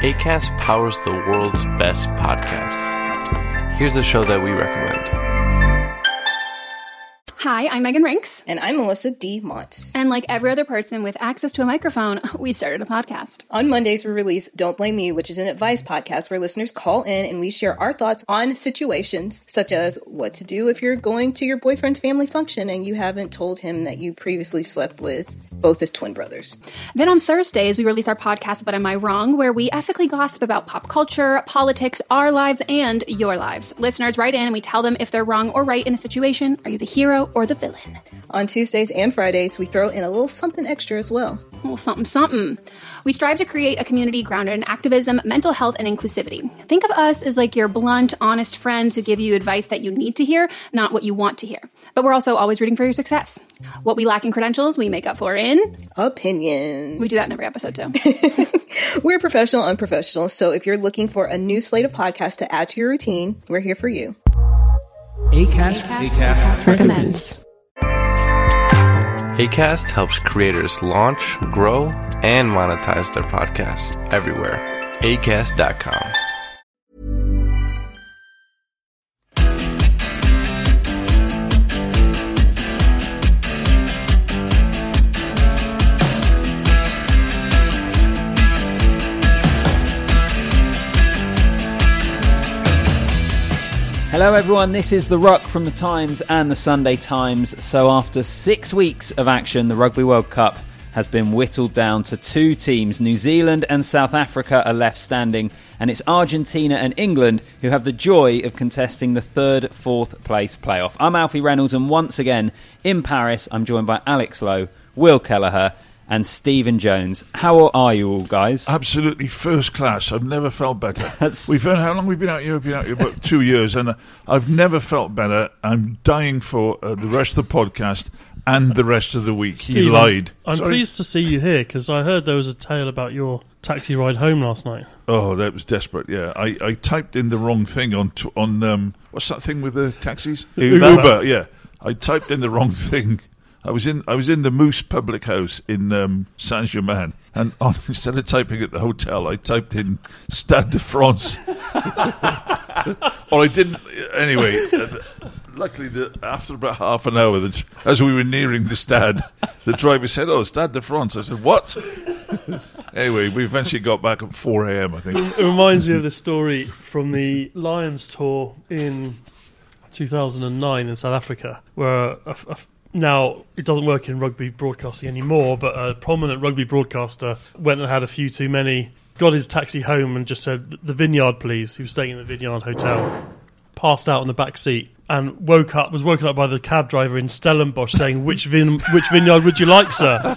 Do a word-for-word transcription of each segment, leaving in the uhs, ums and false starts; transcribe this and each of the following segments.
Acast powers the world's best podcasts. Here's a show that we recommend. Hi, I'm Megan Rinks. And I'm Melissa D. Montz. And like every other person with access to a microphone, we started a podcast. On Mondays, we release Don't Blame Me, which is an advice podcast where listeners call in and we share our thoughts on situations such as what to do if you're going to your boyfriend's family function and you haven't told him that you previously slept with both his twin brothers. Then on Thursdays, we release our podcast, But Am I Wrong?, where we ethically gossip about pop culture, politics, our lives, and your lives. Listeners write in and we tell them if they're wrong or right in a situation. Are you the hero or the villain? On Tuesdays and Fridays, we throw in a little something extra as well. A little something, something. We strive to create a community grounded in activism, mental health, and inclusivity. Think of us as like your blunt, honest friends who give you advice that you need to hear, not what you want to hear. But we're also always rooting for your success. What we lack in credentials, we make up for in... opinions. We do that in every episode, too. We're professional, unprofessional, so if you're looking for a new slate of podcasts to add to your routine, we're here for you. Acast, Acast, Acast recommends. Acast helps creators launch, grow, and monetize their podcasts everywhere. Acast dot com. Hello everyone, this is The Ruck from The Times and The Sunday Times. So after six weeks of action, the Rugby World Cup has been whittled down to two teams. New Zealand and South Africa are left standing, and it's Argentina and England who have the joy of contesting the third, fourth place playoff. I'm Alfie Reynolds, and once again, in Paris, I'm joined by Alex Lowe, Will Kelleher, and Stephen Jones. How are you all, guys? Absolutely first class. I've never felt better. We've had, how long we've been out here? We've been out here about two years, and I've never felt better. I'm dying for uh, the rest of the podcast and the rest of the week. Steve, he lied. I'm Sorry? pleased to see you here because I heard there was a tale about your taxi ride home last night. Oh, that was desperate. Yeah, I, I typed in the wrong thing on t- on um, what's that thing with the taxis? Uber. Uber. Yeah, I typed in the wrong thing. I was in I was in the Moose Public House in um, Saint-Germain, and on, instead of typing at the hotel, I typed in Stade de France. Or I didn't. Anyway, uh, luckily, the, after about half an hour, the, as we were nearing the stade, the driver said, "Oh, Stade de France." I said, "What?" Anyway, we eventually got back at four a.m, I think. It reminds me of this story from the Lions tour in two thousand nine in South Africa, where a, a now, it doesn't work in rugby broadcasting anymore, but a prominent rugby broadcaster went and had a few too many, got his taxi home and just said, "The Vineyard, please." He was staying in the Vineyard Hotel, passed out in the back seat, and woke up, was woken up by the cab driver in Stellenbosch saying, which vin, which vineyard would you like, sir?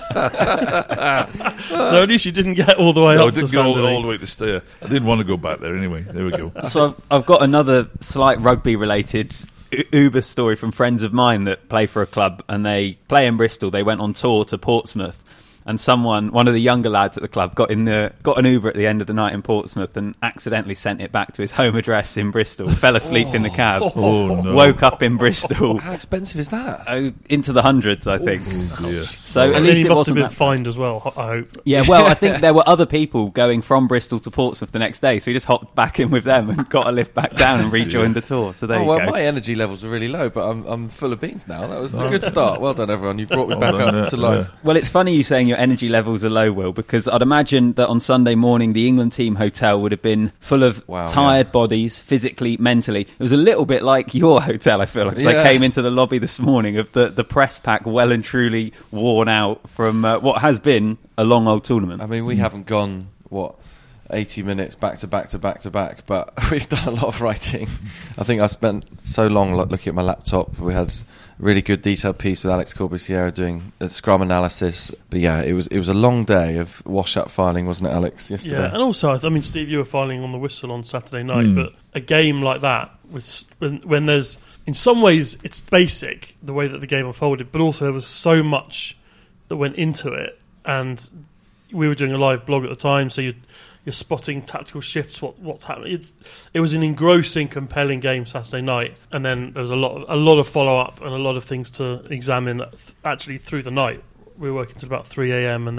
So at least you didn't get all the way no, up I didn't to go all, Sandoy. all the way to Stair. I didn't want to go back there anyway. There we go. So I've, I've got another slight rugby-related Uber story from friends of mine that play for a club, and they play in Bristol. They went on tour to Portsmouth, and someone, one of the younger lads at the club, got in the got an Uber at the end of the night in Portsmouth and accidentally sent it back to his home address in Bristol. Fell asleep oh. in the cab. Oh, no. Woke up in Bristol. How expensive is that? Uh, into the hundreds, I think. Oh, dear. So and at then least he it must wasn't have been that fined bad. as well, I hope. Yeah, well, I think there were other people going from Bristol to Portsmouth the next day, so he just hopped back in with them and got a lift back down and rejoined the tour. So there oh, you well, go. my energy levels are really low, but I'm I'm full of beans now. That was a good start. Well done, everyone. You've brought me back Well done, up yeah, to life. yeah. Well, it's funny you saying your energy levels are low, Will, because I'd imagine that on Sunday morning the England team hotel would have been full of Wow, tired yeah. bodies, physically, mentally. It was a little bit like your hotel, I feel like, 'cause Yeah. I came into the lobby this morning of the, the press pack well and truly worn out from uh, what has been a long old tournament. I mean, we haven't gone, what, eighty minutes back to back to back to back, but we've done a lot of writing. I think I spent so long lo- looking at my laptop. We had a really good detailed piece with Alex Corbusier doing a scrum analysis. But yeah, it was it was a long day of wash-up filing, wasn't it, Alex, yesterday? Yeah, and also, I mean, Steve, you were filing on the whistle on Saturday night, Mm. but a game like that, with, when, when there's, in some ways, it's basic, the way that the game unfolded, but also there was so much that went into it, and we were doing a live blog at the time, so you're, you're spotting tactical shifts, what what's happening. It's, it was an engrossing, compelling game Saturday night, and then there was a lot of, a lot of follow-up and a lot of things to examine th- actually through the night. We were working till about three a.m. and then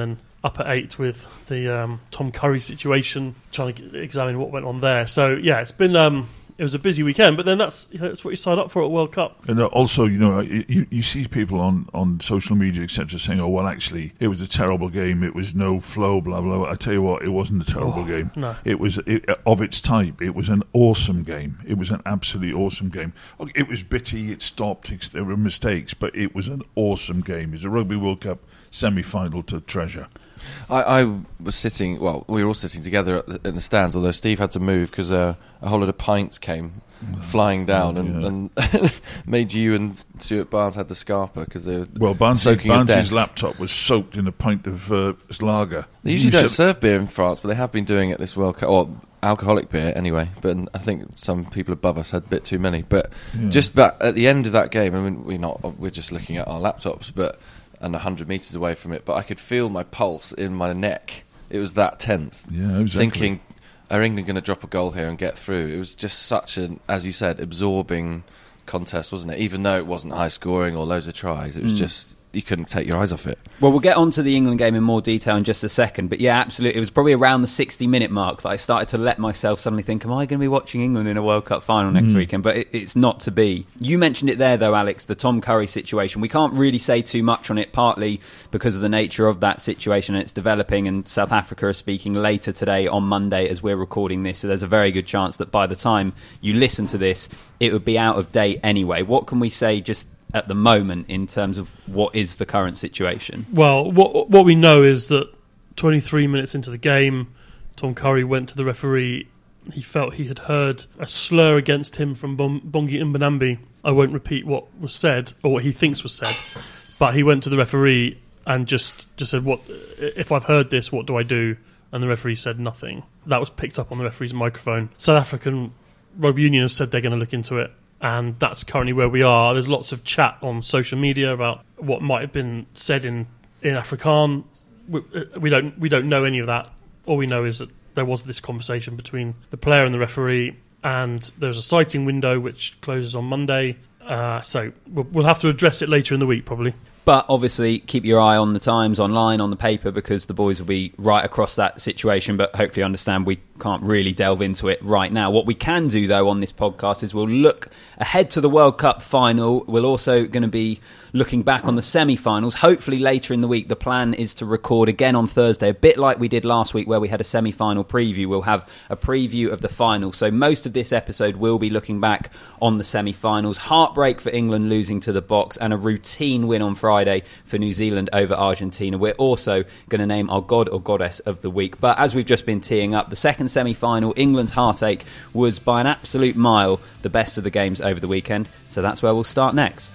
up at eight with the um, Tom Curry situation, trying to get, examine what went on there. So yeah, it's been um, it was a busy weekend, but then that's you know, that's what you sign up for at World Cup. And uh, also, you know, you, you see people on, on social media, et cetera, saying, "Oh, well, actually, it was a terrible game. It was no flow, blah blah." blah. I tell you what, it wasn't a terrible Oh, game. no. It was it, of its type. It was an awesome game. It was an absolutely awesome game. It was bitty. It stopped. It's, there were mistakes, but it was an awesome game. It's a Rugby World Cup semi-final to treasure. I, I was sitting, well, we were all sitting together at the, in the stands, although Steve had to move because uh, a whole lot of pints came mm. flying down oh, and, yeah. and made you and Stuart Barnes had the scarper because they were well, Barnes, soaking your Barnes' desk. laptop was soaked in a pint of uh, lager. They usually You don't said- serve beer in France, but they have been doing it this World Cup, or alcoholic beer anyway, but I think some people above us had a bit too many. But Yeah. just about at the end of that game, I mean, we're not, we're just looking at our laptops, but and one hundred metres away from it, but I could feel my pulse in my neck. It was that tense. Yeah, exactly. Thinking, are England going to drop a goal here and get through? It was just such an, as you said, absorbing contest, wasn't it? Even though it wasn't high scoring or loads of tries, it was Mm. just, you couldn't take your eyes off it. Well, we'll get on to the England game in more detail in just a second. But yeah, absolutely. It was probably around the sixty-minute mark that I started to let myself suddenly think, am I going to be watching England in a World Cup final next Mm. weekend? But it, it's not to be. You mentioned it there, though, Alex, the Tom Curry situation. We can't really say too much on it, partly because of the nature of that situation and it's developing, and South Africa are speaking later today on Monday as we're recording this. So there's a very good chance that by the time you listen to this, it would be out of date anyway. What can we say just at the moment in terms of what is the current situation? Well, what what we know is that twenty-three minutes into the game, Tom Curry went to the referee. He felt he had heard a slur against him from Bon- Bongi Mbonambi. I won't repeat what was said or what he thinks was said, but he went to the referee and just, just said, "What if I've heard this? What do I do?" And the referee said nothing. That was picked up on the referee's microphone. South African Rugby Union has said they're going to look into it. And that's currently where we are. There's lots of chat on social media about what might have been said in, in Afrikaans. We, we don't we don't know any of that. All we know is that there was this conversation between the player and the referee, and there's a citing window which closes on Monday. Uh, so we'll, we'll have to address it later in the week, probably. But obviously, keep your eye on the Times online, on the paper, because the boys will be right across that situation. But hopefully understand we can't really delve into it right now. What we can do, though, on this podcast is we'll look ahead to the World Cup final. We're also going to be looking back on the semi-finals. Hopefully later in the week, the plan is to record again on Thursday, a bit like we did last week where we had a semi-final preview. We'll have a preview of the final. So most of this episode will be looking back on the semi-finals. Heartbreak for England losing to the Box, and a routine win on Friday for New Zealand over Argentina. We're also going to name our god or goddess of the week. But as we've just been teeing up, the second semi-final, England's heartache, was by an absolute mile the best of the games over the weekend. So that's where we'll start next.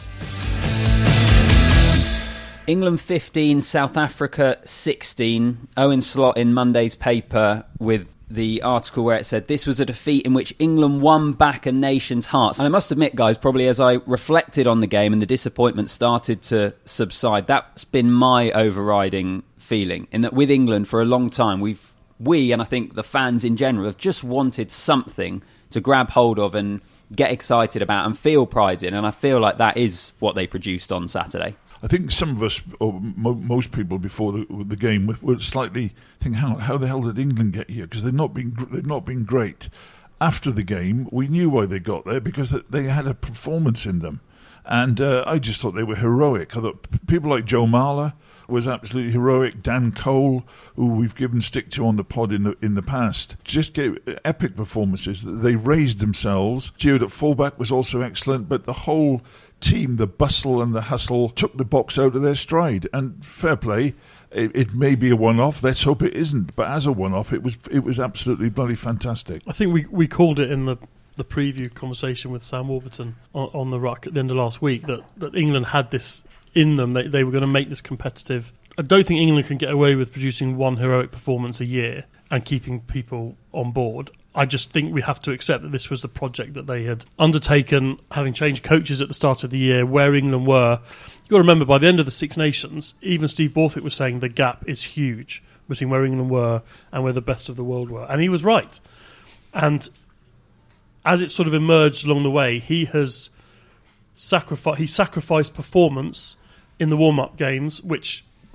England fifteen, South Africa sixteen. Owen Slot in Monday's paper with the article where it said this was a defeat in which England won back a nation's hearts. And I must admit, guys, probably as I reflected on the game and the disappointment started to subside, that's been my overriding feeling, in that with England for a long time, we've we and I think the fans in general have just wanted something to grab hold of and get excited about and feel pride in. And I feel like that is what they produced on Saturday. I think some of us, or mo- most people before the, the game, were, were slightly thinking, how, how the hell did England get here? Because they've not been gr- they've not been great. After the game, we knew why they got there, because they had a performance in them. And uh, I just thought they were heroic. I thought p- people like Joe Marler was absolutely heroic. Dan Cole, who we've given stick to on the pod in the in the past, just gave epic performances. They raised themselves. Gio at fullback was also excellent, but the whole team, the bustle and the hustle, took the Box out of their stride. And fair play, it, it may be a one-off. Let's hope it isn't. But as a one-off, it was it was absolutely bloody fantastic. I think we we called it in the, the preview conversation with Sam Warburton on, on the ruck at the end of last week that, that England had this in them. They, they were going to make this competitive. I don't think England can get away with producing one heroic performance a year and keeping people on board. I just think we have to accept that this was the project that they had undertaken, having changed coaches at the start of the year, where England were. You've got to remember, by the end of the Six Nations, even Steve Borthwick was saying the gap is huge between where England were and where the best of the world were. And he was right. And as it sort of emerged along the way, he has sacrificed, he sacrificed performance in the warm-up games, which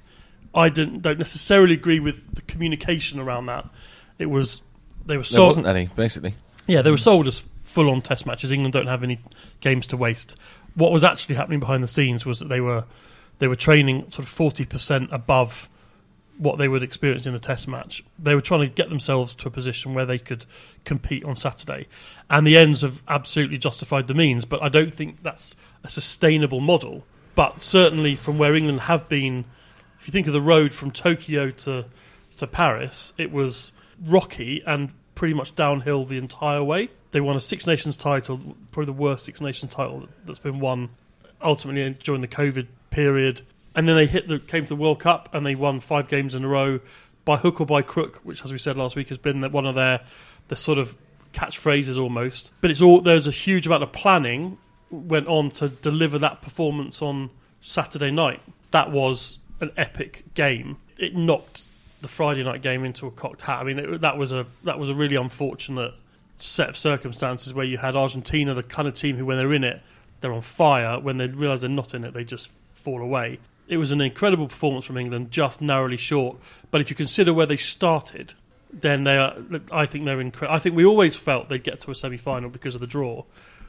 I didn't don't necessarily agree with the communication around that. It was they were There sold, wasn't any, basically. yeah, they were sold as full-on test matches. England don't have any games to waste. What was actually happening behind the scenes was that they were they were training sort of forty percent above what they would experience in a test match. They were trying to get themselves to a position where they could compete on Saturday. And the ends have absolutely justified the means, but I don't think that's a sustainable model. But certainly from where England have been, if you think of the road from Tokyo to, to Paris, it was rocky and pretty much downhill the entire way. They won a Six Nations title, probably the worst Six Nations title that's been won ultimately during the COVID period. And then they hit the came to the World Cup and they won five games in a row by hook or by crook, which, as we said last week, has been one of their the sort of catchphrases almost. But it's all there's a huge amount of planning went on to deliver that performance on Saturday night. That was an epic game. It knocked the Friday night game into a cocked hat. I mean, it, that was a that was a really unfortunate set of circumstances where you had Argentina, the kind of team who, when they're in it, they're on fire. When they realise they're not in it, they just fall away. It was an incredible performance from England, just narrowly short. But if you consider where they started, then they are. I think they're incredible. I think we always felt they'd get to a semi-final because of the draw.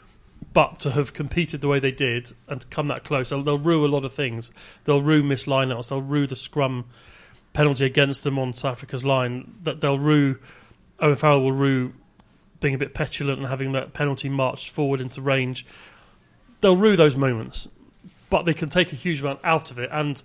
But to have competed the way they did and to come that close, they'll, they'll rue a lot of things. They'll rue missed lineouts. They'll rue the scrum penalty against them on South Africa's line. That they'll rue. Owen Farrell will rue being a bit petulant and having that penalty marched forward into range. They'll rue those moments. But they can take a huge amount out of it, and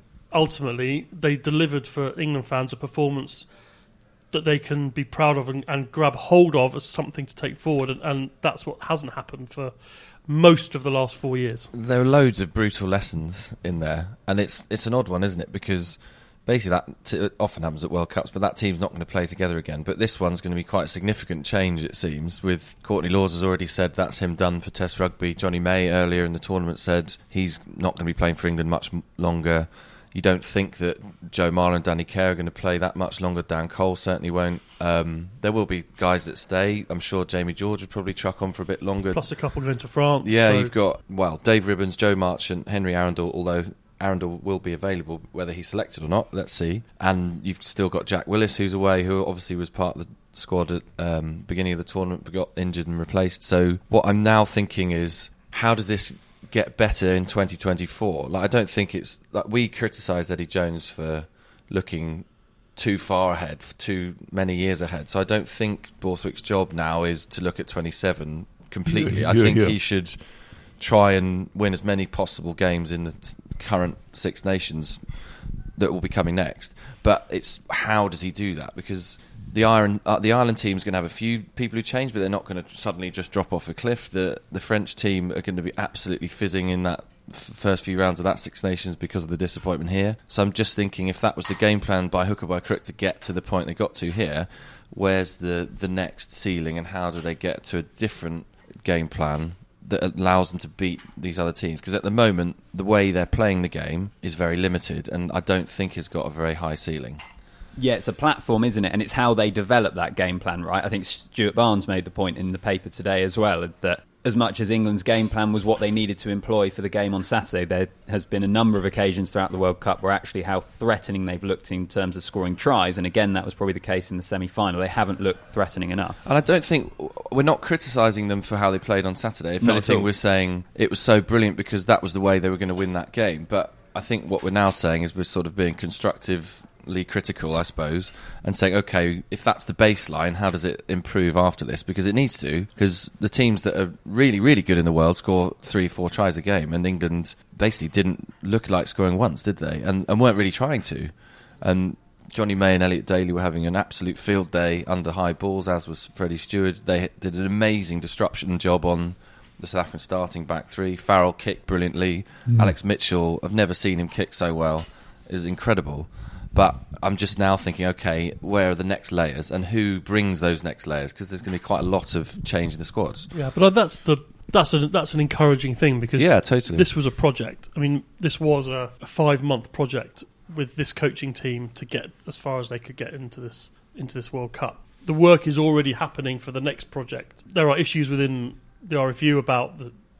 ultimately they delivered for England fans a performance that they can be proud of and, and grab hold of as something to take forward, and, and that's what hasn't happened for most of the last four years. There are loads of brutal lessons in there, and it's it's an odd one, isn't it? Because basically that t- it often happens at World Cups, but that team's not going to play together again. But this one's going to be quite a significant change, it seems, with Courtney Lawes has already said that's him done for Test rugby. Johnny May earlier in the tournament said he's not going to be playing for England much m- longer. You don't think that Joe Marler and Danny Kerr are going to play that much longer. Dan Cole certainly won't. Um, there will be guys that stay. I'm sure Jamie George would probably truck on for a bit longer. Plus a couple going to France. Yeah, so. You've got, well, Dave Ribbons, Joe Marchant, Henry Arundel, although Arundel will be available, whether he's selected or not, let's see. And you've still got Jack Willis, who's away, who obviously was part of the squad at um, beginning of the tournament, but got injured and replaced. So what I'm now thinking is, how does this get better in twenty twenty-four? Like, I don't think it's... like, we criticised Eddie Jones for looking too far ahead, for too many years ahead. So I don't think Borthwick's job now is to look at twenty-seven completely. Yeah, I yeah, think yeah. he should try and win as many possible games in the current Six Nations that will be coming next. But it's how does he do that? Because the Ireland, uh, the Ireland team is going to have a few people who change, but they're not going to suddenly just drop off a cliff. The the French team are going to be absolutely fizzing in that f- first few rounds of that Six Nations because of the disappointment here. So I'm just thinking, if that was the game plan by hook or by crook to get to the point they got to here, where's the, the next ceiling, and how do they get to a different game plan that allows them to beat these other teams? Because at the moment, the way they're playing the game is very limited, and I don't think it's got a very high ceiling. Yeah, it's a platform, isn't it? And it's how they develop that game plan, right? I think Stuart Barnes made the point in the paper today as well, that as much as England's game plan was what they needed to employ for the game on Saturday, there has been a number of occasions throughout the World Cup where actually how threatening they've looked in terms of scoring tries. And again, that was probably the case in the semi-final. They haven't looked threatening enough. And I don't think... we're not criticising them for how they played on Saturday. If Not at anything, all. we're saying it was so brilliant because that was the way they were going to win that game. But I think what we're now saying is we're sort of being constructively critical, I suppose, and saying, okay, if that's the baseline, how does it improve after this? Because it needs to, because the teams that are really, really good in the world score three, four tries a game, and England basically didn't look like scoring once, did they? And, and weren't really trying to. And Johnny May and Elliot Daly were having an absolute field day under high balls, as was Freddie Stewart. They did an amazing disruption job on the South African starting back three. Farrell kicked brilliantly. Mm. Alex Mitchell, I've never seen him kick so well. It was incredible. But I'm just now thinking, okay, where are the next layers, and who brings those next layers? Because there's going to be quite a lot of change in the squads. Yeah, but that's the that's a, that's an encouraging thing, because yeah, totally. This was a project. I mean, this was a, a five month project with this coaching team to get as far as they could get into this into this World Cup. The work is already happening for the next project. There are issues within the R F U about the, the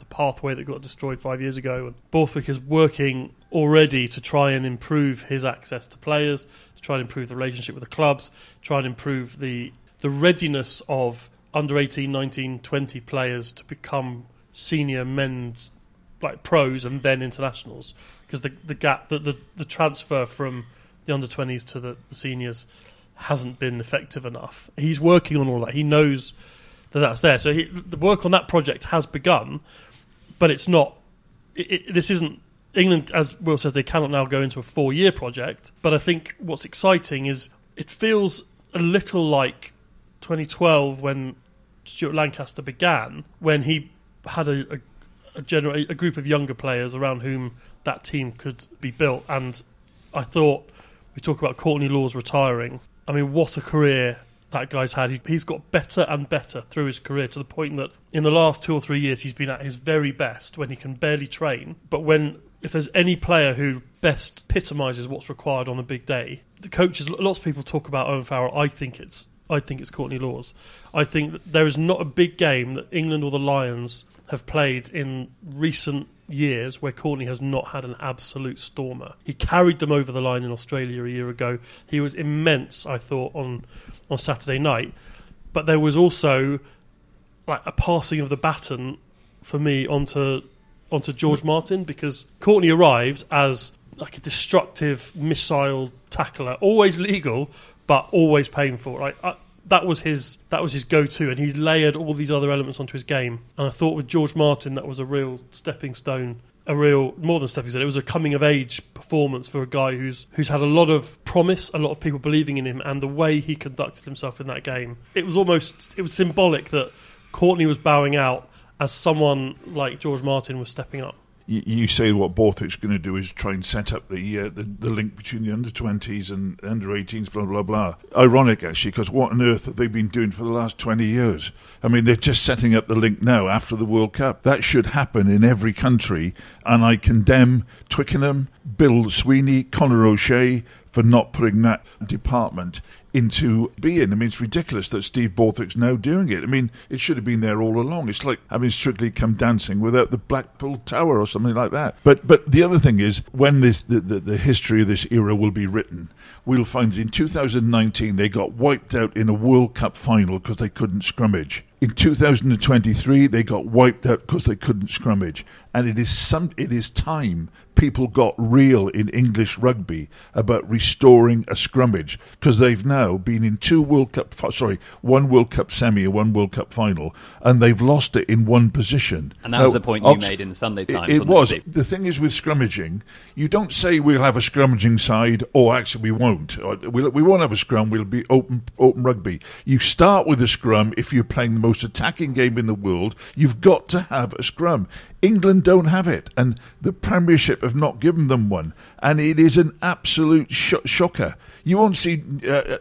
pathway that got destroyed five years ago. And Borthwick is working already to try and improve his access to players, to try and improve the relationship with the clubs, try and improve the the readiness of under eighteen, nineteen, twenty players to become senior men's like pros and then internationals, because the the gap the, the the transfer from the under twenties to the, the seniors hasn't been effective enough. He's working on all that. He knows that that's there. So he, the work on that project has begun, but it's not. It, it, this isn't England, as Will says. They cannot now go into a four-year project. But I think what's exciting is it feels a little like twenty twelve when Stuart Lancaster began, when he had a a, a, gener- a group of younger players around whom that team could be built. And I thought, we talk about Courtney Lawes retiring. I mean, what a career that guy's had. He, he's got better and better through his career, to the point that in the last two or three years he's been at his very best when he can barely train. But when, if there's any player who best epitomises what's required on a big day, the coaches, lots of people talk about Owen Farrell. I think it's I think it's Courtney Lawes. I think that there is not a big game that England or the Lions have played in recent years where Courtney has not had an absolute stormer. He carried them over the line in Australia a year ago. He was immense, I thought, on on Saturday night. But there was also like a passing of the baton for me onto onto George Martin, because Courtney arrived as like a destructive missile tackler, always legal but always painful. Like I, that was his that was his go-to, and he layered all these other elements onto his game. And I thought with George Martin that was a real stepping stone, a real more than stepping stone. It was a coming of age performance for a guy who's who's had a lot of promise, a lot of people believing in him, and the way he conducted himself in that game. It was almost it was symbolic that Courtney was bowing out as someone like George Martin was stepping up. You say what Borthwick's going to do is try and set up the, uh, the the link between the under twenties and under eighteens, blah, blah, blah. Ironic, actually, because what on earth have they been doing for the last twenty years? I mean, they're just setting up the link now after the World Cup. That should happen in every country, and I condemn Twickenham, Bill Sweeney, Conor O'Shea for not putting that department into being. I mean, it's ridiculous that Steve Borthwick's now doing it. I mean, it should have been there all along. It's like having Strictly Come Dancing without the Blackpool Tower or something like that. But but the other thing is, when this the, the, the history of this era will be written, we'll find that in two thousand nineteen they got wiped out in a World Cup final because they couldn't scrummage. In two thousand twenty-three they got wiped out because they couldn't scrummage. And it is some it is time people got real in English rugby about restoring a scrummage, because they've now been in two World Cup, sorry, one World Cup semi and one World Cup final, and they've lost it in one position. And that now, was the point you Ox- made in the Sunday Times. It, it was. It? The thing is with scrummaging, you don't say we'll have a scrummaging side, or actually we won't. We'll, we won't have a scrum, we'll be open open rugby. You start with a scrum if you're playing the most attacking game in the world. You've got to have a scrum. England don't have it, and the Premiership have not given them one, and it is an absolute sh- shocker. You won't see uh,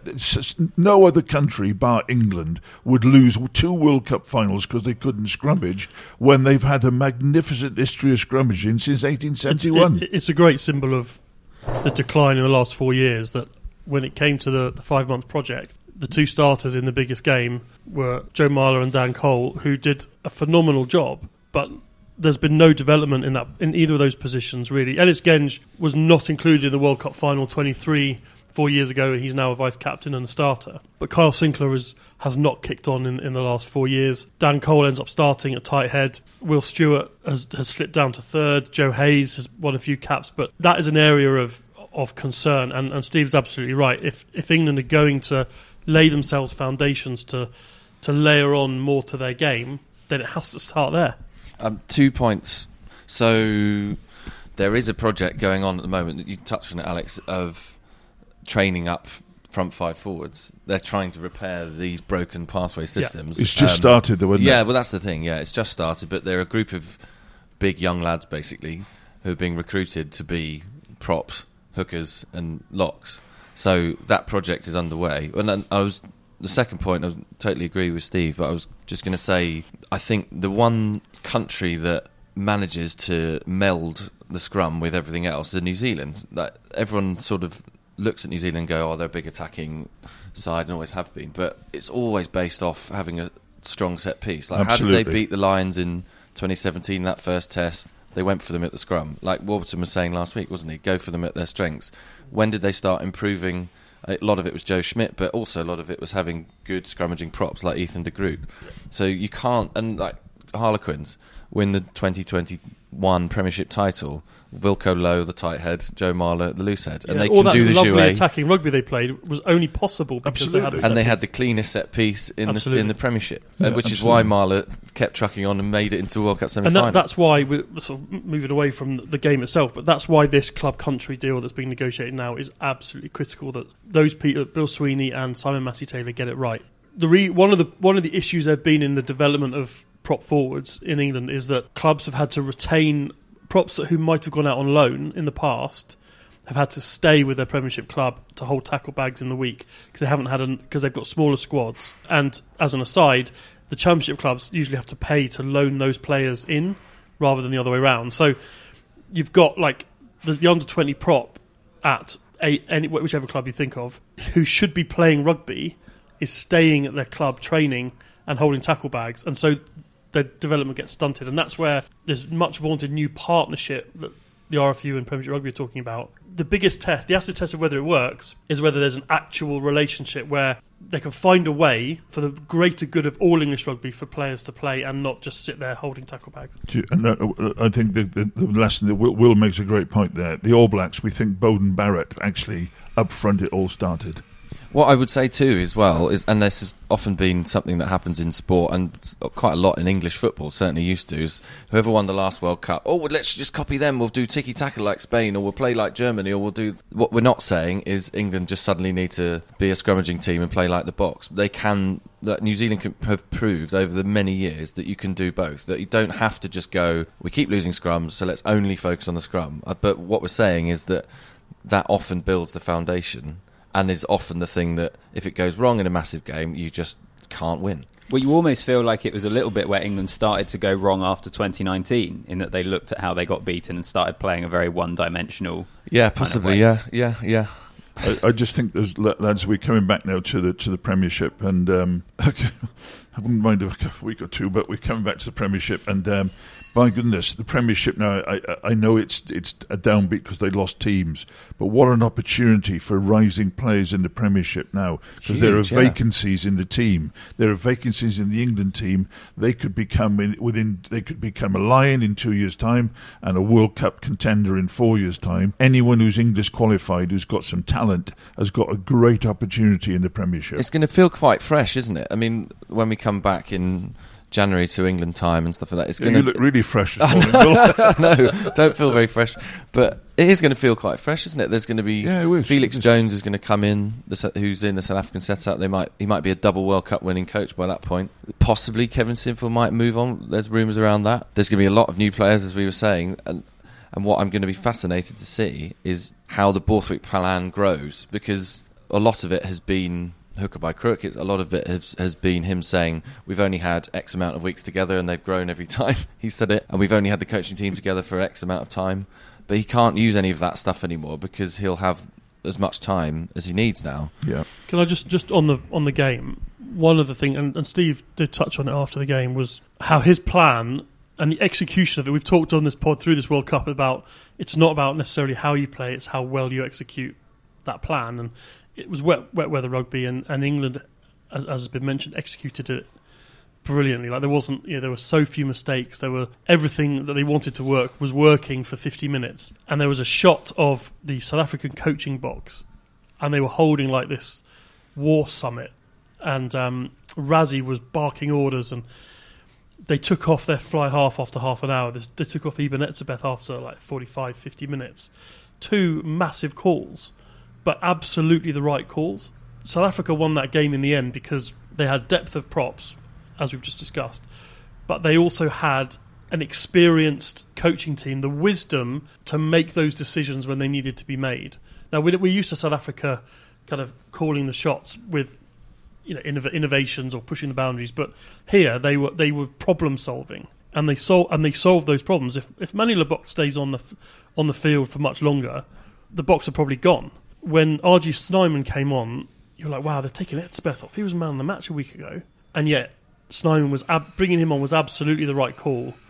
no other country bar England would lose two World Cup finals because they couldn't scrummage, when they've had a magnificent history of scrummaging since eighteen seventy-one. It's, it, it's a great symbol of the decline in the last four years, that when it came to the, the five-month project, the two starters in the biggest game were Joe Marler and Dan Cole, who did a phenomenal job, but there's been no development in that in either of those positions, really. Ellis Genge was not included in the World Cup final twenty-three, four years ago, and he's now a vice-captain and a starter. But Kyle Sinclair is, has not kicked on in, in the last four years. Dan Cole ends up starting at tight head. Will Stewart has, has slipped down to third. Joe Hayes has won a few caps, but that is an area of, of concern, and, and Steve's absolutely right. If if England are going to lay themselves foundations to to layer on more to their game, then it has to start there. Um, two points. So there is a project going on at the moment, you touched on it, Alex, of training up front five forwards. They're trying to repair these broken pathway systems. Yeah. It's just um, started, though, isn't yeah, it? Yeah, well, that's the thing. Yeah, it's just started, but they're a group of big young lads, basically, who are being recruited to be props, hookers, and locks. So that project is underway. And I was the second point, I totally agree with Steve, but I was just going to say, I think the one country that manages to meld the scrum with everything else is New Zealand. Like, everyone sort of looks at New Zealand and go, oh, they're a big attacking side and always have been, but it's always based off having a strong set piece. Like, Absolutely. how did they beat the Lions in twenty seventeen, that first test, they went for them at the scrum. Like Warburton was saying last week, wasn't he? Go for them at their strengths. When did they start improving? A lot of it was Joe Schmidt, but also a lot of it was having good scrummaging props like Ethan de Groot. So you can't... And like Harlequins win the twenty twenty-one Premiership title... Wilco Lowe, the tight head, Joe Marler, the loose head, and yeah, they all can that do the lovely jouet. attacking rugby they played was only possible because Absolutely. they had the set And they piece. had the cleanest set piece in the in the Premiership, Yeah, uh, which absolutely. is why Marler kept trucking on and made it into a World Cup And semi-final. that, that's why we're sort of moving away from the game itself, but that's why this club country deal that's being negotiated now is absolutely critical. That those people, Bill Sweeney and Simon Massey Taylor, get it right. The re, one of the one of the issues there have been in the development of prop forwards in England is that clubs have had to retain props that who might have gone out on loan in the past have had to stay with their Premiership club to hold tackle bags in the week because they haven't had because they've got smaller squads. And as an aside, the Championship clubs usually have to pay to loan those players in rather than the other way around. So you've got like the, the under twenty prop at a, any whichever club you think of who should be playing rugby is staying at their club training and holding tackle bags, and so their development gets stunted. And that's where there's much vaunted new partnership that the R F U and Premiership Rugby are talking about. The biggest test, the acid test of whether it works, is whether there's an actual relationship where they can find a way for the greater good of all English rugby for players to play and not just sit there holding tackle bags. And uh, I think the, the, the lesson that Will, Will makes a great point there. The All Blacks, we think Bowden Barrett actually up front it all started. What I would say too, as well, is, and this has often been something that happens in sport and quite a lot in English football, certainly used to, is whoever won the last World Cup, oh, well, let's just copy them, we'll do tiki-taka like Spain, or we'll play like Germany, or we'll do... What we're not saying is England just suddenly need to be a scrummaging team and play like the Box. They can... That New Zealand can have proved over the many years that you can do both, that you don't have to just go, we keep losing scrums, so let's only focus on the scrum. Uh, but what we're saying is that that often builds the foundation and is often the thing that, if it goes wrong in a massive game, you just can't win. Well, you almost feel like it was a little bit where England started to go wrong after twenty nineteen, in that they looked at how they got beaten and started playing a very one-dimensional. Yeah, possibly. Kind Yeah, yeah, yeah. I, I just think there's lads. We're coming back now to the to the Premiership, and um, I wouldn't mind a week or two, but we're coming back to the Premiership, and um, my goodness, the Premiership now. I I know it's it's a downbeat because they lost teams, but what an opportunity for rising players in the Premiership now, because there are Huge, yeah. vacancies in the team. There are vacancies in the England team. They could become in, within. They could become a Lion in two years' time and a World Cup contender in four years' time. Anyone who's English qualified, who's got some talent, has got a great opportunity in the Premiership. It's going to feel quite fresh, isn't it? I mean, when we come back in January to England time and stuff like that, it's Yeah, going to... you look really fresh this morning, Bill. No, don't feel very fresh. But it is going to feel quite fresh, isn't it? There's going to be... Yeah, it is. Felix It is. Jones is going to come in, the, se- who's in the South African setup. They might He might be a double World Cup winning coach by that point. Possibly Kevin Sinfield might move on. There's rumours around that. There's going to be a lot of new players, as we were saying, and and what I'm going to be fascinated to see is how the Borthwick plan grows, because a lot of it has been hooker by crook. It's, a lot of it has, has been him saying, we've only had X amount of weeks together and they've grown every time he said it, and we've only had the coaching team together for X amount of time. But he can't use any of that stuff anymore because he'll have as much time as he needs now. Yeah. Can I just, just on the on the game, one of the things, and, and Steve did touch on it after the game, was how his plan and the execution of it. We've talked on this pod through this World Cup about it's not about necessarily how you play, it's how well you execute that plan. And it was wet, wet weather rugby, and, and England, as, as has been mentioned, executed it brilliantly. Like there wasn't, you know, there were so few mistakes. There were everything that they wanted to work was working for fifty minutes. And there was a shot of the South African coaching box, and they were holding like this war summit, and um, Rassie was barking orders, and they took off their fly half after half an hour. They, they took off Eben Etzebeth after like forty-five, fifty minutes. Two massive calls, but absolutely the right calls. South Africa won that game in the end because they had depth of props, as we've just discussed, but they also had an experienced coaching team, the wisdom to make those decisions when they needed to be made. Now, we're used to South Africa kind of calling the shots with, you know, innov- innovations or pushing the boundaries, but here they were they were problem solving, and they sol- and they solved those problems. If if Manny Lebok stays on the f- on the field for much longer, the Boks are probably gone. When R G Snyman came on, you're like, wow, they've taken Etzebeth off. He was man of the match a week ago, and yet Snyman was ab- bringing him on was absolutely the right call.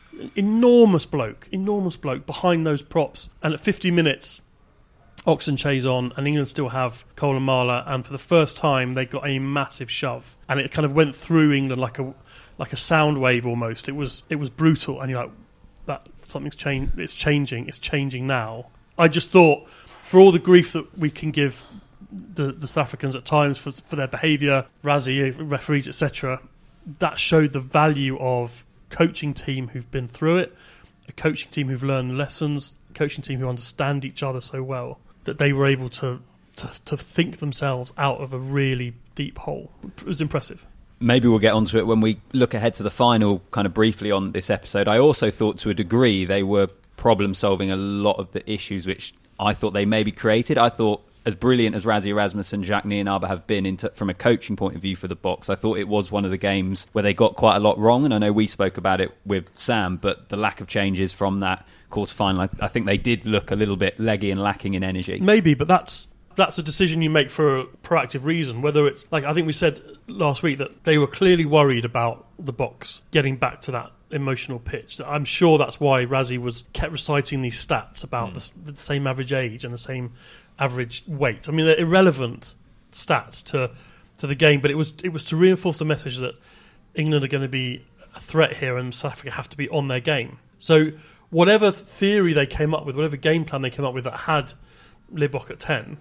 enormous bloke, enormous bloke behind those props. And at fifty minutes, Oxenchade's on, and England still have Cole and Marler. And for the first time, they got a massive shove, and it kind of went through England like a like a sound wave almost. It was it was brutal, and you're like, that something's changed. It's changing. It's changing now. I just thought, for all the grief that we can give the, the South Africans at times for for their behaviour, Rassie, referees, et cetera, that showed the value of coaching team who've been through it, a coaching team who've learned lessons, a coaching team who understand each other so well that they were able to, to to think themselves out of a really deep hole. It was impressive. Maybe we'll get onto it when we look ahead to the final, kind of briefly on this episode. I also thought to a degree they were problem solving a lot of the issues which I thought they maybe created. I thought, as brilliant as Rassie Erasmus and Jacques Nienaber have been into, from a coaching point of view for the Boks, I thought it was one of the games where they got quite a lot wrong, and I know we spoke about it with Sam, but the lack of changes from that quarter-final, I, I think they did look a little bit leggy and lacking in energy. Maybe, but that's that's a decision you make for a proactive reason, whether it's, like I think we said last week, that they were clearly worried about the Boks getting back to that emotional pitch. I'm sure that's why Rassie was kept reciting these stats about mm. the, the same average age and the same average weight. I mean, they're irrelevant stats to to the game, but it was it was to reinforce the message that England are going to be a threat here and South Africa have to be on their game. So whatever theory they came up with, whatever game plan they came up with that had Libbok at ten,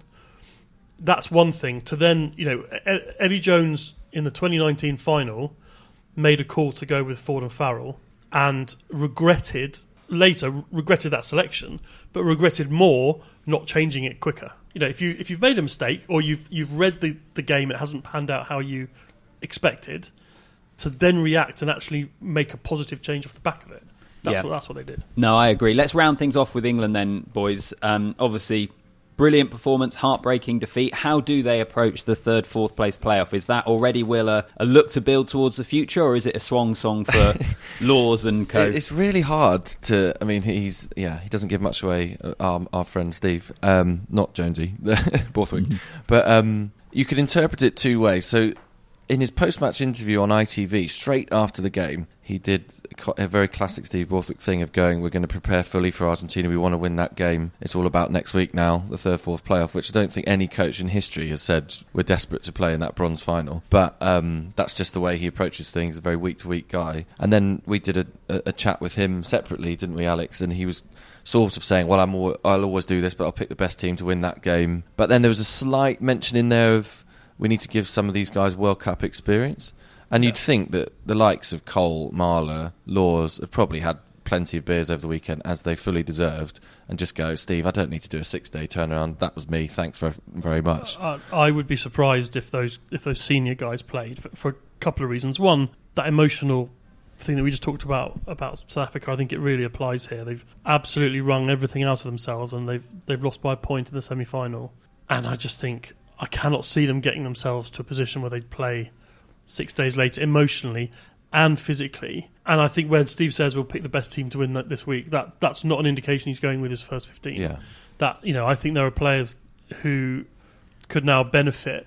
that's one thing. To then, you know, Eddie Jones in the twenty nineteen final made a call to go with Ford and Farrell and regretted later regretted that selection, but regretted more not changing it quicker. You know, if you if you've made a mistake or you've you've read the, the game, it hasn't panned out how you expected, to then react and actually make a positive change off the back of it. That's yeah. what that's what they did. No, I agree. Let's round things off with England then, boys. Um, obviously, brilliant performance, heartbreaking defeat. How do they approach the third, fourth place playoff? Is that already, Will, a, a look to build towards the future, or is it a swan song for Laws and co? It's really hard to. I mean, he's yeah, he doesn't give much away. Our, our friend Steve, um, not Jonesy, Borthwick, mm-hmm. but um, you could interpret it two ways. So, in his post-match interview on I T V, straight after the game, he did a very classic Steve Borthwick thing of going, we're going to prepare fully for Argentina, we want to win that game, it's all about next week now, the third, fourth playoff, which I don't think any coach in history has said we're desperate to play in that bronze final. But um, that's just the way he approaches things, a very week-to-week guy. And then we did a, a, a chat with him separately, didn't we, Alex? And he was sort of saying, well, I'm al- I'll always do this, but I'll pick the best team to win that game. But then there was a slight mention in there of, we need to give some of these guys World Cup experience. And you'd think that the likes of Cole, Marler, Laws have probably had plenty of beers over the weekend, as they fully deserved, and just go, Steve, I don't need to do a six-day turnaround. That was me. Thanks very, very much. Uh, I would be surprised if those if those senior guys played for, for a couple of reasons. One, that emotional thing that we just talked about about South Africa, I think it really applies here. They've absolutely wrung everything out of themselves, and they've they've lost by a point in the semi-final. And I just think I cannot see them getting themselves to a position where they'd play six days later emotionally and physically. And I think when Steve says we'll pick the best team to win that this week, that that's not an indication he's going with his first fifteen. Yeah. That, you know, I think there are players who could now benefit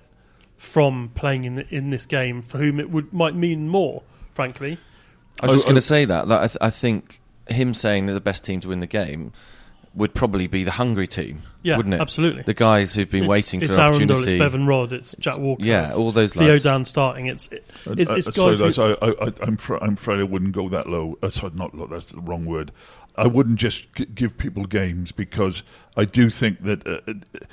from playing in the, in this game for whom it would might mean more, frankly. I was just going to say that. that I, th- I think him saying they're the best team to win the game would probably be the hungry team, yeah, wouldn't it? Absolutely. The guys who've been it's, waiting it's for an Arundel, opportunity. It's Bevan Rod, it's Jack Walker, yeah, all those Theo lads. Dan starting. It's, it, it's, uh, it's uh, guys. Sorry, guys, who, I, I, I'm, fr- I'm afraid I wouldn't go that low. Uh, sorry, not low. That's the wrong word. I wouldn't just g- give people games, because I do think that uh,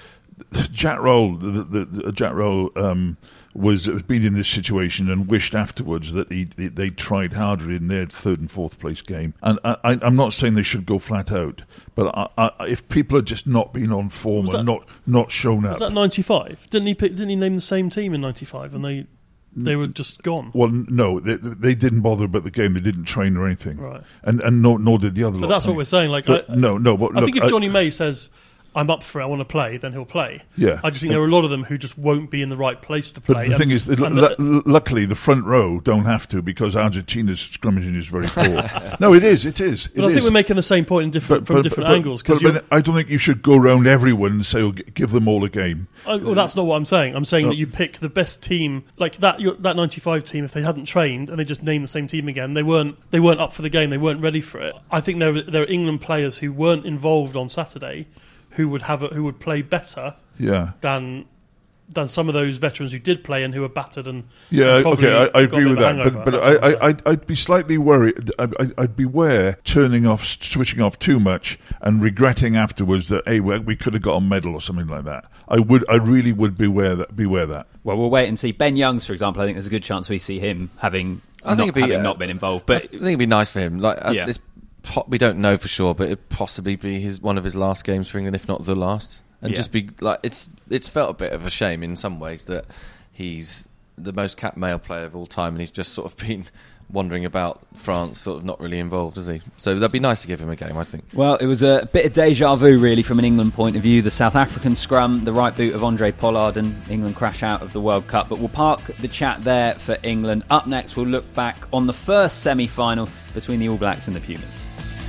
uh, Jack Roll, the, the, the Jack Roll, um, was been in this situation and wished afterwards that he, they, they tried harder in their third and fourth place game. And I, I, I'm not saying they should go flat out, but I, I, if people are just not been on form Was and that- not not shown was up, that ninety-five? Didn't he pick, didn't he name the same team in ninety-five and they they were just gone? well, no, they, they didn't bother about the game. They didn't train or anything, Right. and and nor, nor did the other. But lot. that's what we're saying. Like, But I, no, no. But I look, think if I- Johnny May says, I'm up for it, I want to play, then he'll play. Yeah. I just think there are a lot of them who just won't be in the right place to play. But the and, thing is, l- and l- l- luckily, the front row don't have to because Argentina's scrummaging is very poor. No, it is, it is. But it I think is. we're making the same point in different, But- from but- different but- angles. But, Because but I don't think you should go around everyone and say, oh, g- give them all a game. well, that's not what I'm saying. I'm saying Oh. that you pick the best team, like that your, that ninety-five team. If they hadn't trained and they just named the same team again, they weren't they weren't up for the game. They weren't ready for it. I think there there are England players who weren't involved on Saturday, who would have a, who would play better Yeah. than than some of those veterans who did play and who were battered and Yeah, and probably okay, I, I got a agree bit with of a that, hangover. but but That's I, what I'm I saying. I'd, I'd be slightly worried. I, I, I'd beware turning off, switching off too much, and regretting afterwards that hey, we, we could have got a medal or something like that. I would, I really would beware that. Beware that. Well, we'll wait and see. Ben Youngs, for example, I think there's a good chance we see him having, I think not, it'd be, having uh, not been involved. I But think it'd be nice for him. Like uh, Yeah. it's po- we don't know for sure, but it'd possibly be his one of his last games for England, if not the last. And Yeah. just be like, it's it's felt a bit of a shame in some ways that he's the most capped male player of all time, and he's just sort of been wandering about France, sort of not really involved, is he? So that'd be nice to give him a game, I think. Well, it was a bit of deja vu, really, from an England point of view. The South African scrum, the right boot of Andre Pollard, and England crash out of the World Cup. But we'll park the chat there for England. Up next, we'll look back on the first semi-final between the All Blacks and the Pumas.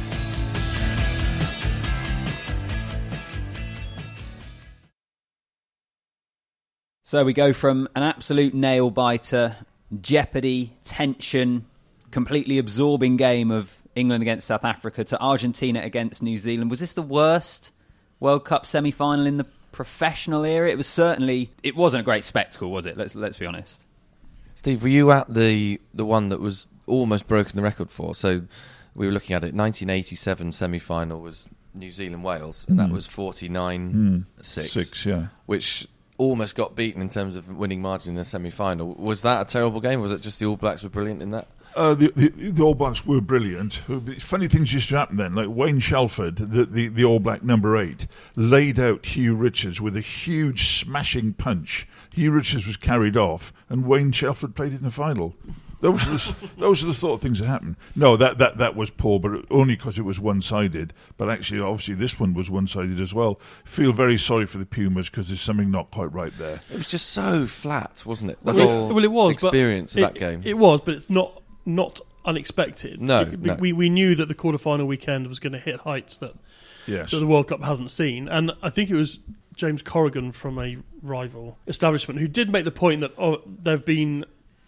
So we go from an absolute nail-biter, jeopardy, tension, completely absorbing game of England against South Africa to Argentina against New Zealand. Was this the worst World Cup semi-final in the professional era? It was certainly... It wasn't a great spectacle, was it? Let's let's be honest. Steve, were you at the the one that was almost broken the record for? So we were looking at it. nineteen eighty-seven semi-final was New Zealand-Wales, and that was forty-nine six. Six, yeah. Which almost got beaten in terms of winning margin in the semi-final. Was that a terrible game? Was it just the All Blacks were brilliant in that? Uh, the, the, the All Blacks were brilliant. Funny things used to happen then. Like Wayne Shelford, the, the, the All Black number eight, laid out Hugh Richards with a huge smashing punch. Hugh Richards was carried off, and Wayne Shelford played in the final. Those are the, those are the sort of things that happen. No, that, that, that was poor, but only because it was one-sided. But actually, obviously, this one was one-sided as well. Feel very sorry for the Pumas because there's something not quite right there. It was just so flat, wasn't it? The Well, whole it's- well, it was but experience it, of that game. It was, but it's not not unexpected. No, It- no. we we knew that the quarterfinal weekend was going to hit heights that, Yes. that the World Cup hasn't seen, and I think it was James Corrigan from a rival establishment who did make the point that oh, there've been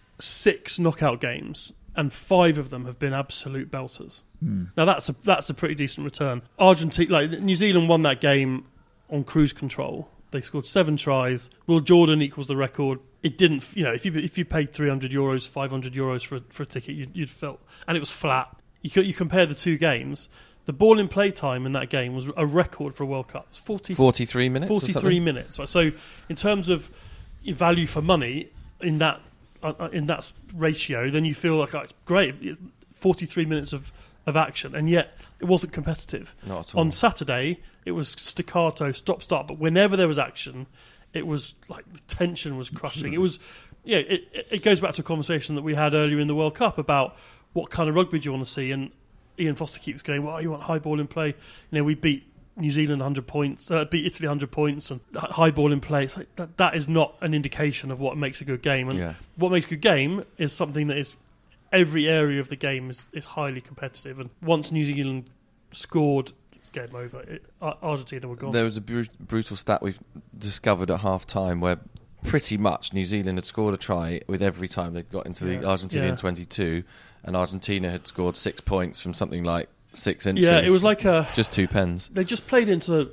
six knockout games, and five of them have been absolute belters. Mm. Now that's a that's a pretty decent return. Argentina, like New Zealand, won that game on cruise control. They scored seven tries. Will Jordan equals the record. It didn't, you know, if you if you paid three hundred euros, five hundred euros for a, for a ticket, you'd, you'd felt, and it was flat. You could, you compare the two games. The ball in play time in that game was a record for a World Cup. It's forty, forty-three minutes. or forty-three something? minutes. Right? So, in terms of value for money in that uh, in that ratio, then you feel like oh, it's great. forty-three minutes of, of action, and yet it wasn't competitive. Not at all. On Saturday, it was staccato, stop, start. But whenever there was action, it was like the tension was crushing. It was, yeah. It, it, it goes back to a conversation that we had earlier in the World Cup about what kind of rugby do you want to see, and Ian Foster keeps going, well, you want high ball in play. You know, we beat New Zealand one hundred points, uh, beat Italy one hundred points, and high ball in play. It's like that, that is not an indication of what makes a good game. And Yeah. what makes a good game is something that is, every area of the game is, is highly competitive. And once New Zealand scored, it's game over. It, Ar- Argentina were gone. There was a bru- brutal stat we've discovered at half time where pretty much New Zealand had scored a try with every time they'd got into the Yeah. Argentinian Yeah. twenty-two, and Argentina had scored six points from something like six inches. Yeah, it was like a... just two pens. They just played into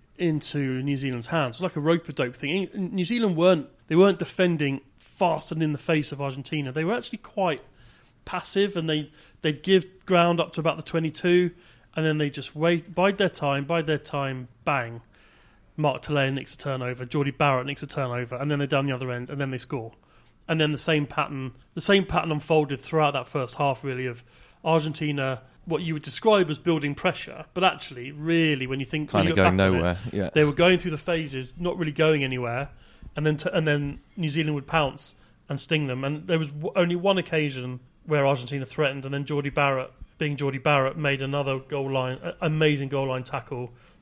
into New Zealand's hands. It was like a rope-a-dope thing. In- New Zealand weren't they weren't defending fast and in the face of Argentina. They were actually quite passive, and they they'd give ground up to about the twenty-two, and then they just wait, bide their time, bide their time, bang. Mark Talay nicks a turnover, Geordie Barrett nicks a turnover, and then they're down the other end, and then they score. And then the same pattern, the same pattern unfolded throughout that first half, really, of Argentina, what you would describe as building pressure, but actually, really, when you think, when Kind you of look going back on it, nowhere. Yeah. they were going through the phases, not really going anywhere, and then t- and then New Zealand would pounce and sting them. And there was w- only one occasion where Argentina threatened, and then Geordie Barrett, being Geordie Barrett, made another goal line, a- amazing goal line tackle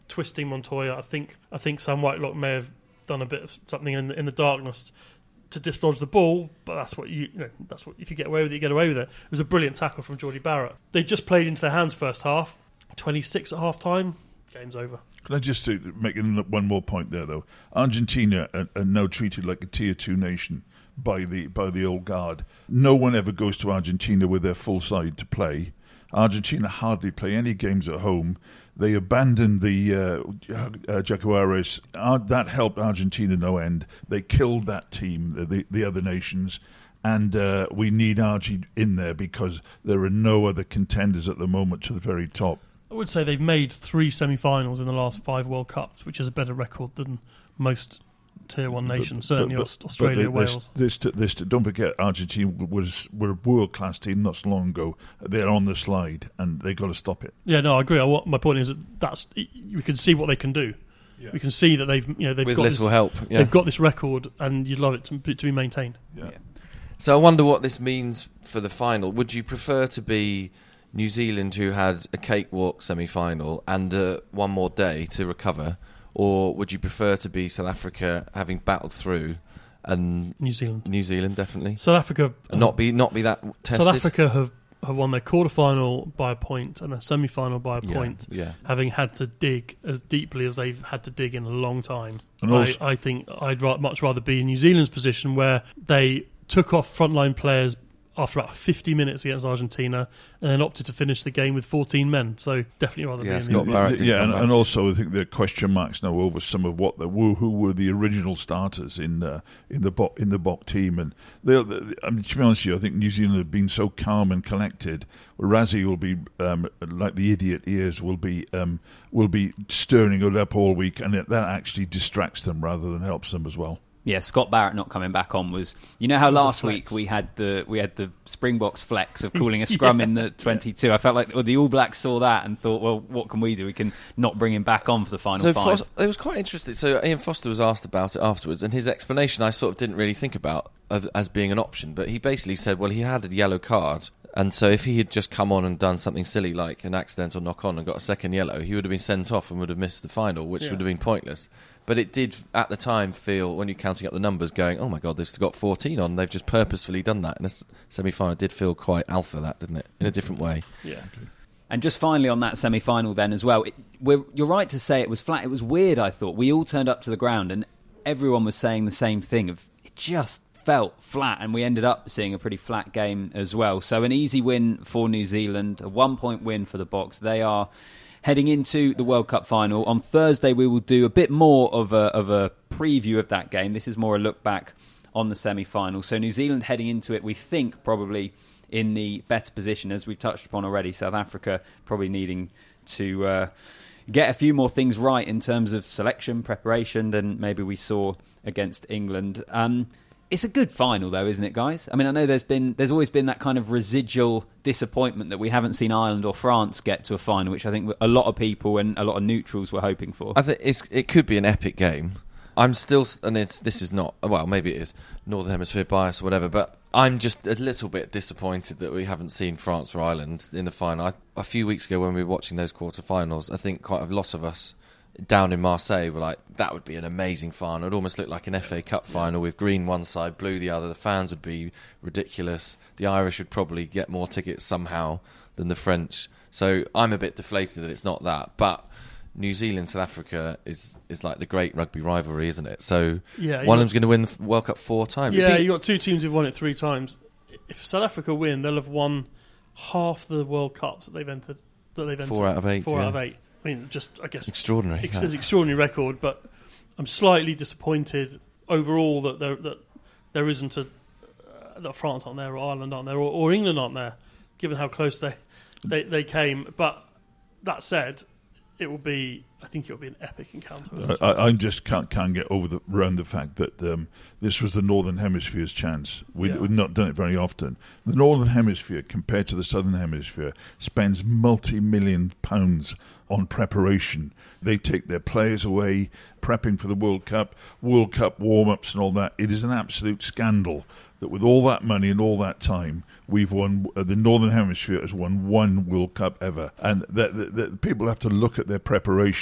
twisting Montoya. I think I think Sam Whitelock may have done a bit of something in the, in the darkness to dislodge the ball, but that's what you, you know. That's what if you get away with it, you get away with it. It was a brilliant tackle from Geordie Barrett. They just played into their hands first half. twenty-six at half time. Game's over. Can I just uh, make one more point there, though? Argentina are, are now treated like a tier two nation by the by the old guard. No one ever goes to Argentina with their full side to play. Argentina hardly play any games at home. They abandoned the uh, uh, Jaguares. Uh, that helped Argentina no end. They killed that team, the, the other nations. And uh, we need Argie in there because there are no other contenders at the moment to the very top. I would say they've made three semi-finals in the last five World Cups, which is a better record than most Tier One nations, but, certainly but, but, Australia, but Wales. This, this, this, don't forget, Argentina was were a world-class team not so long ago. They're on the slide, and they've got to stop it. Yeah, no, I agree. I, my point is that that's we can see what they can do. Yeah. We can see that they've, you know, they've with got little this, help. Yeah. They've got this record, and you'd love it to, to be maintained. Yeah. Yeah. So I wonder what this means for the final. Would you prefer to be New Zealand, who had a cakewalk semi-final and uh, one more day to recover? Or would you prefer to be South Africa, having battled through, and New Zealand? New Zealand, definitely. South Africa, and not be not be that tested. South Africa have, have won their quarter-final by a point and their semi-final by a yeah, point, yeah. having had to dig as deeply as they've had to dig in a long time. And also, I, I think I'd ra- much rather be in New Zealand's position, where they took off frontline players after about fifty minutes against Argentina, and then opted to finish the game with fourteen men. So definitely rather yeah, be Scott in the Barrett yeah, and, and also I think there are question marks now over some of what the who were the original starters in uh, in the Bok in the Bok team, and they, they, I mean, to be honest with you, I think New Zealand have been so calm and collected. Razzie will be um, like the idiot ears will be um, will be stirring it up all week, and it, that actually distracts them rather than helps them as well. Yeah, Scott Barrett not coming back on was, you know how last week we had the we had the Springboks flex of calling a scrum yeah, in the twenty-two. Yeah. I felt like well, the All Blacks saw that and thought, well, what can we do? We can not bring him back on for the final so five. Fos- it was quite interesting. So Ian Foster was asked about it afterwards, and his explanation I sort of didn't really think about of, as being an option, but he basically said, well, he had a yellow card, and so if he had just come on and done something silly like an accidental knock-on and got a second yellow, he would have been sent off and would have missed the final, which yeah. would have been pointless. But it did, at the time, feel, when you're counting up the numbers, going, oh my God, they've got fourteen on. They've just purposefully done that. And a semi-final did feel quite alpha, that, didn't it? In a different way. Yeah. And just finally on that semi-final then as well, it, we're, you're right to say it was flat. It was weird, I thought. We all turned up to the ground and everyone was saying the same thing. Of it just felt flat, and we ended up seeing a pretty flat game as well. So an easy win for New Zealand, a one-point win for the Boks. They are heading into the World Cup final. On Thursday, we will do a bit more of a, of a preview of that game. This is more a look back on the semi-final. So New Zealand heading into it, we think, probably in the better position, as we've touched upon already. South Africa probably needing to uh, get a few more things right in terms of selection, preparation than maybe we saw against England. Um, It's a good final, though, isn't it, guys? I mean, I know there's been there's always been that kind of residual disappointment that we haven't seen Ireland or France get to a final, which I think a lot of people and a lot of neutrals were hoping for. I think it's, it could be an epic game. I'm still, and it's this is not, well, maybe it is Northern Hemisphere bias or whatever, but I'm just a little bit disappointed that we haven't seen France or Ireland in the final. I, a few weeks ago when we were watching those quarterfinals, I think quite a lot of us down in Marseille were like, that would be an amazing final. It would almost look like an F A Cup final with green one side, blue the other. The fans would be ridiculous. The Irish would probably get more tickets somehow than the French. So I'm a bit deflated that it's not that. But New Zealand, South Africa is is like the great rugby rivalry, isn't it? So yeah, one of them's going to win the World Cup four times. Yeah, Repeat. you've got two teams who've won it three times. If South Africa win, they'll have won half the World Cups that they've entered. That they've entered. Four out of eight. Four yeah. out of eight. I mean, just, I guess... Extraordinary. It's yeah. an extraordinary record, but I'm slightly disappointed overall that there, that there isn't a... Uh, that France aren't there, or Ireland aren't there, or, or England aren't there, given how close they, they, they came. But that said, it will be... I think it will be an epic encounter. I, I just can't, can't get over the, around the fact that um, this was the Northern Hemisphere's chance. We'd, Yeah. we'd not done it very often. The Northern Hemisphere, compared to the Southern Hemisphere, spends multi-million pounds on preparation. They take their players away, prepping for the World Cup, World Cup warm-ups and all that. It is an absolute scandal that with all that money and all that time, we've won. Uh, the Northern Hemisphere has won one World Cup ever, and that, that, that people have to look at their preparation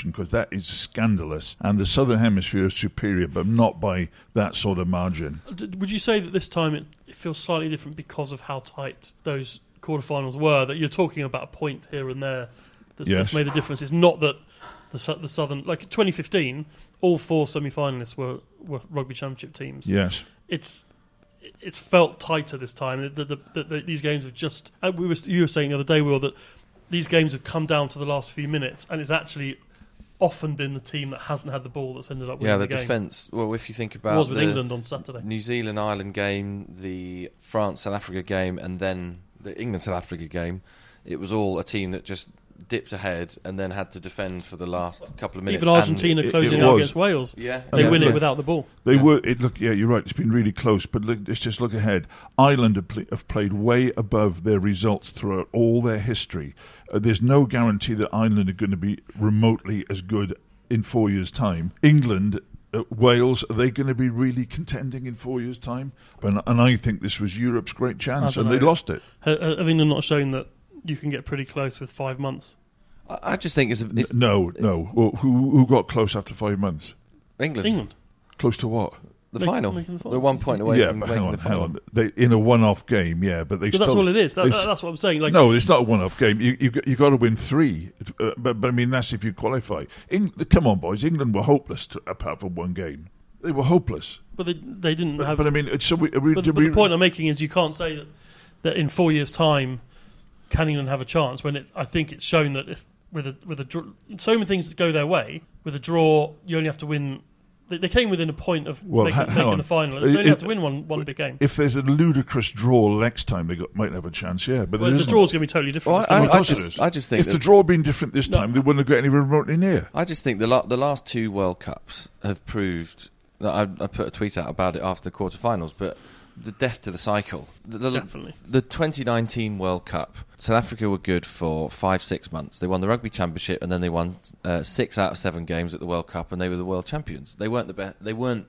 discussion because that is scandalous. And the Southern Hemisphere is superior, but not by that sort of margin. Would you say that this time it, it feels slightly different because of how tight those quarterfinals were? That you're talking about a point here and there that's, Yes. that's made the difference. It's not that the Su- the Southern, like twenty fifteen, all four semi-finalists were, were rugby championship teams. Yes. It's it's felt tighter this time. The, the, the, the, these games have just. Uh, we were you were saying the other day, Will, that these games have come down to the last few minutes, and it's actually often been the team that hasn't had the ball that's ended up winning Yeah, the, the game. defence. Well, if you think It about was with the England on Saturday. New Zealand Ireland game, the France South Africa game, and then the England South Africa game, it was all a team that just dipped ahead and then had to defend for the last couple of minutes. Even Argentina it- closing it out was. against Wales. Yeah, They yeah. win Yeah. it without the ball. They Yeah. were. It look. Yeah, you're right. It's been really close. But look, let's just look ahead. Ireland have, pl- have played way above their results throughout all their history. Uh, there's no guarantee that Ireland are going to be remotely as good in four years' time. England, uh, Wales, are they going to be really contending in four years' time? And, and I think this was Europe's great chance, I and don't they know. lost it. Ha- Have England not shown that you can get pretty close with five months? I, I just think it's, a, it's N- no, no. Well, who who got close after five months? England. England. Close to what? The Make- final. making the final. They're one point away yeah, from but making hang on, the hang final. on. They, in a one-off game, yeah, but they But still. that's all it is. That, they that- s- that's what I'm saying. Like, no, it's not a one-off game. You you you got to win three, uh, but but I mean that's if you qualify. Eng- come on, boys! England were hopeless to, apart from one game. They were hopeless. but they, they didn't But, have. but I mean, it's- so we, we, but, did but we the point I'm making is you can't say that, that in four years' time, can England have a chance? When it, I think it's shown that if with a with a draw, so many things that go their way. With a draw, you only have to win. They, they came within a point of Well, making, ha- hang making on. the final. Uh, They only it- have to win one one big game. if there's a ludicrous draw next time, they got, might have a chance. Yeah, but Well, there the isn't. draw's going to be totally different. Well, this I, time. Of I, I course it just, is. I just think If that- the draw had been different this No. time, they wouldn't have got anywhere remotely near. I just think the la- the last two World Cups have proved that I, I put a tweet out about it after the quarterfinals, but the death to the cycle. The, the, Definitely. The twenty nineteen World Cup, South Africa were good for five, six months. They won the Rugby Championship, and then they won uh, six out of seven games at the World Cup, and they were the world champions. They weren't the best. They weren't.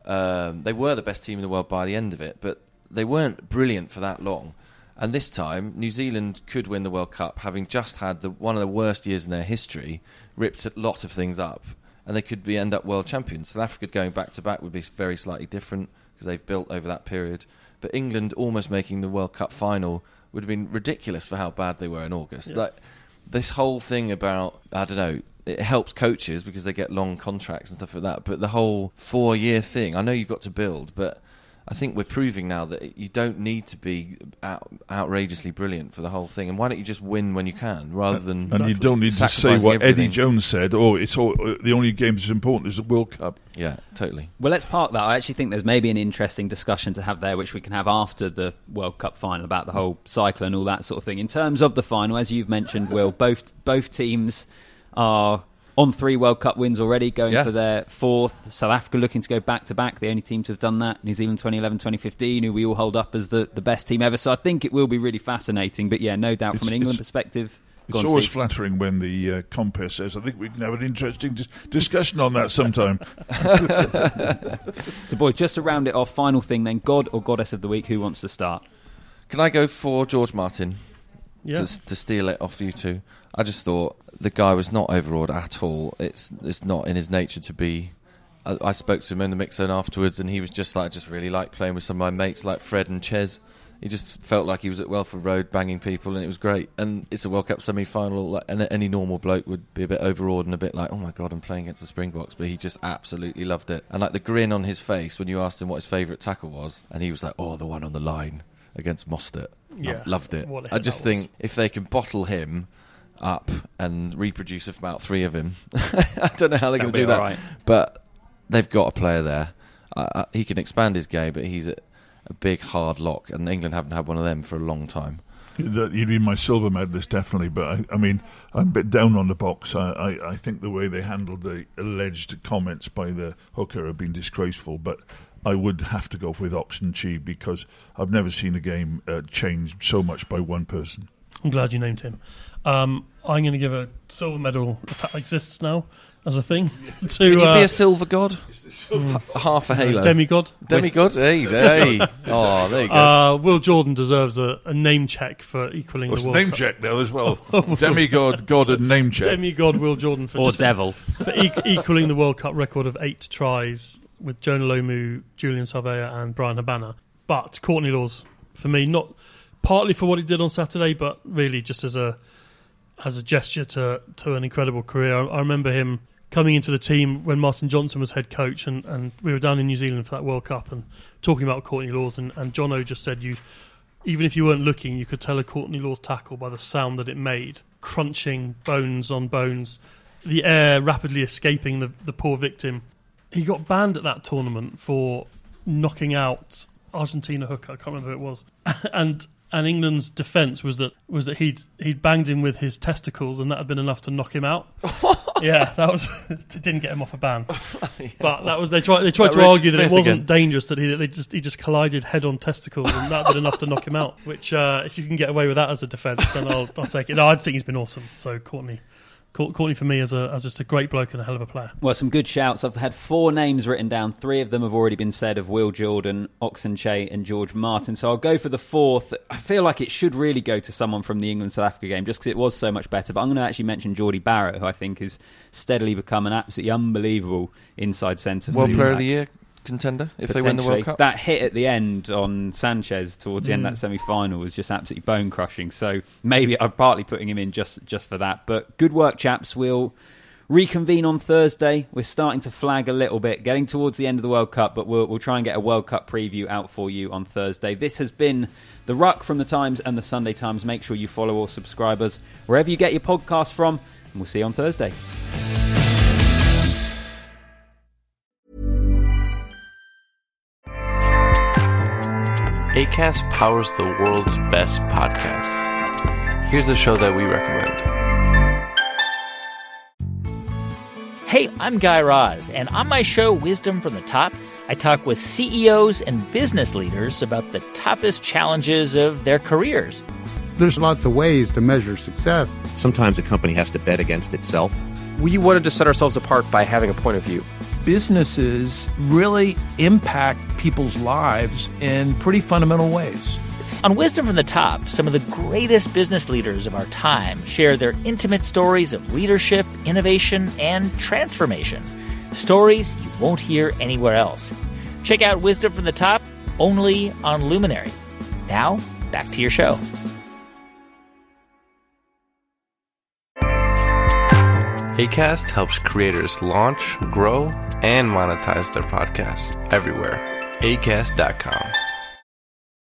Um, they were the best team in the world by the end of it, but they weren't brilliant for that long. And this time, New Zealand could win the World Cup, having just had the, one of the worst years in their history, ripped a lot of things up, and they could be end up world champions. South Africa going back to back would be very slightly different because they've built over that period. But England almost making the World Cup final would have been ridiculous for how bad they were in August. Yeah. Like this whole thing about, I don't know, it helps coaches because they get long contracts and stuff like that. But the whole four-year thing, I know you've got to build, but I think we're proving now that you don't need to be out, outrageously brilliant for the whole thing. And why don't you just win when you can, rather than And you don't need to say sacrificing what Eddie everything. Jones said. Oh, it's all uh, the only game that's important is the World Cup. Yeah, totally. Well, let's park that. I actually think there's maybe an interesting discussion to have there, which we can have after the World Cup final about the whole cycle and all that sort of thing. In terms of the final, as you've mentioned, Will, both both teams are on three World Cup wins already, going Yeah. for their fourth. South Africa looking to go back-to-back, the only team to have done that. New Zealand twenty eleven twenty fifteen, who we all hold up as the, the best team ever. So I think it will be really fascinating. But yeah, no doubt It's- from an England it's- perspective. It's Go on, always Steve. flattering when the uh, compere says, I think we can have an interesting dis- discussion on that sometime. So, boys, just to round it off, final thing then, God or Goddess of the Week, who wants to start? Can I go for George Martin Yeah. to, to steal it off you two? I just thought the guy was not overawed at all. It's it's not in his nature to be. I, I spoke to him in the mix zone afterwards, and he was just like, I just really like playing with some of my mates like Fred and Ches. He just felt like he was at Welford Road banging people, and it was great. And it's a World Cup semi-final, like, and any normal bloke would be a bit overawed and a bit like, oh my God, I'm playing against the Springboks. But he just absolutely loved it. And like the grin on his face when you asked him what his favourite tackle was, and he was like, oh, the one on the line against Mostert. Yeah. I loved it. What a I hit just that was. think if they can bottle him up and reproduce about three of him, I don't know how they're That'll going to be do that. all right. But they've got a player there. Uh, uh, he can expand his game, but he's a, a big hard lock, and England haven't had one of them for a long time. You'd you'd be my silver medalist, definitely. But I, I mean, I'm a bit down on the box. I, I, I think the way they handled the alleged comments by the hooker have been disgraceful. But I would have to go with Oxenchi because I've never seen a game uh, change so much by one person. I'm glad you named him. Um, I'm going to give a silver medal, if that exists now as a thing. to, Can you uh, be a silver god? H- half a halo. Demigod. Demigod? Hey, hey. Oh, there you go. Uh, Will Jordan deserves a, a name check for equaling Well, the it's World name Cup. check now as well. Demigod, God, and name check. Demigod Will Jordan for, Or just, devil. for e- equaling the World Cup record of eight tries with Jonah Lomu, Julian Sarvea and Brian Habana. But Courtney Lawes, for me, not partly for what he did on Saturday, but really just as a as a gesture to to an incredible career. I, I remember him coming into the team when Martin Johnson was head coach, and, and we were down in New Zealand for that World Cup and talking about Courtney Lawes, and, and Jono just said you, even if you weren't looking, you could tell a Courtney Lawes tackle by the sound that it made, crunching bones on bones, the air rapidly escaping the, the poor victim. He got banned at that tournament for knocking out Argentina hooker, I can't remember who it was, and and England's defence was that was that he'd he'd banged him with his testicles, and that had been enough to knock him out. Yeah, that was it didn't get him off a ban, but that was they tried they tried That to Richard argue that it Smith wasn't again. dangerous, that he they just he just collided head on testicles, and that had been enough to knock him out. Which uh, if you can get away with that as a defence, then I'll I'll take it. No, I think he's been awesome. So Courtney. Courtney for me as a as just a great bloke and a hell of a player. Well, some good shouts. I've had four names written down. Three of them have already been said, of Will Jordan, Oxenche and George Martin. So I'll go for the fourth. I feel like it should really go to someone from the England-South Africa game just because it was so much better. But I'm going to actually mention Geordie Barrett, who I think has steadily become an absolutely unbelievable inside centre. World for Player of the Blacks. Year contender if they win the World Potentially. Cup. That hit at the end on Sanchez towards the end of that semi-final was just absolutely bone-crushing. So maybe I'm partly putting him in just, just for that. But good work, chaps. We'll reconvene on Thursday. We're starting to flag a little bit, getting towards the end of the World Cup, but we'll, we'll try and get a World Cup preview out for you on Thursday. This has been The Ruck from The Times and The Sunday Times. Make sure you follow or subscribe us wherever you get your podcasts from, and we'll see you on Thursday. Acast powers the world's best podcasts. Here's a show that we recommend. Hey, I'm Guy Raz, and on my show, Wisdom from the Top, I talk with C E Os and business leaders about the toughest challenges of their careers. There's lots of ways to measure success. Sometimes a company has to bet against itself. We wanted to set ourselves apart by having a point of view. Businesses really impact people's lives in pretty fundamental ways. On Wisdom from the Top, some of the greatest business leaders of our time share their intimate stories of leadership, innovation, and transformation. Stories you won't hear anywhere else. Check out Wisdom from the Top only on Luminary. Now, back to your show. Acast helps creators launch, grow, and monetize their podcasts everywhere. acast dot com.